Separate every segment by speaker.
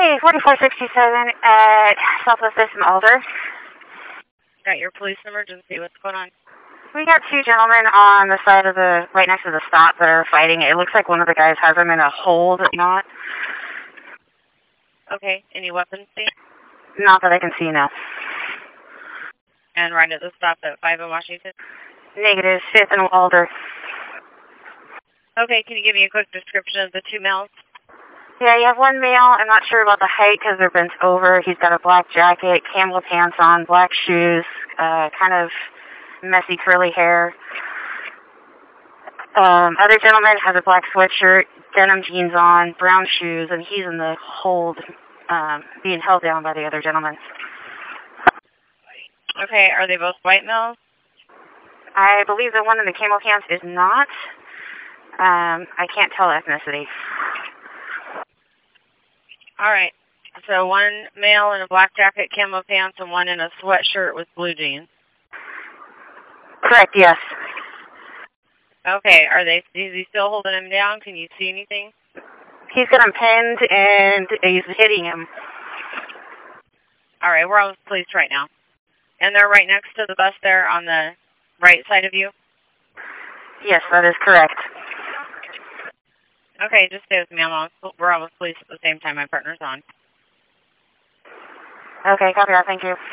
Speaker 1: Hey, 4467 at Southwest System Alder.
Speaker 2: Got your police emergency. What's going on?
Speaker 1: We got two gentlemen on the side of right next to the stop that are fighting. It looks like one of the guys has them in a hold, not.
Speaker 2: Okay, any weapons seen?
Speaker 1: Not that I can see, no.
Speaker 2: And right at the stop at 5 in Washington?
Speaker 1: Negative, 5th and Alder.
Speaker 2: Okay, can you give me a quick description of the two males?
Speaker 1: Yeah, you have one male. I'm not sure about the height because they're bent over. He's got a black jacket, camel pants on, black shoes, kind of messy curly hair. Other gentleman has a black sweatshirt, denim jeans on, brown shoes, and he's in the hold, being held down by the other gentleman.
Speaker 2: Okay, are they both white males?
Speaker 1: I believe the one in the camel pants is not. I can't tell ethnicity.
Speaker 2: All right. So one male in a black jacket, camo pants, and one in a sweatshirt with blue jeans.
Speaker 1: Correct, yes.
Speaker 2: Okay, is he still holding him down? Can you see anything?
Speaker 1: He's got him pinned and he's hitting him.
Speaker 2: All right, we're on with police right now. And they're right next to the bus there on the right side of you?
Speaker 1: Yes, that is correct.
Speaker 2: Okay, just stay with me. We're on with police at the same time my partner's on.
Speaker 1: Okay, copy that. Thank you.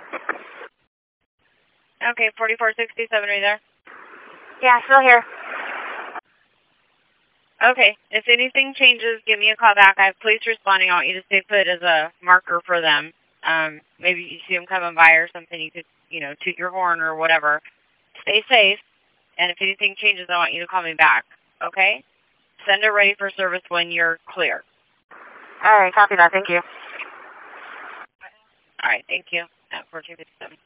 Speaker 2: Okay, 4467, are you there?
Speaker 1: Yeah, still here.
Speaker 2: Okay, if anything changes, give me a call back. I have police responding. I want you to stay put as a marker for them. Maybe you see them coming by or something, you could, toot your horn or whatever. Stay safe, and if anything changes, I want you to call me back, okay? Send it ready for service when you're clear.
Speaker 1: All right, copy that. Thank you.
Speaker 2: All right, thank you. At 4257.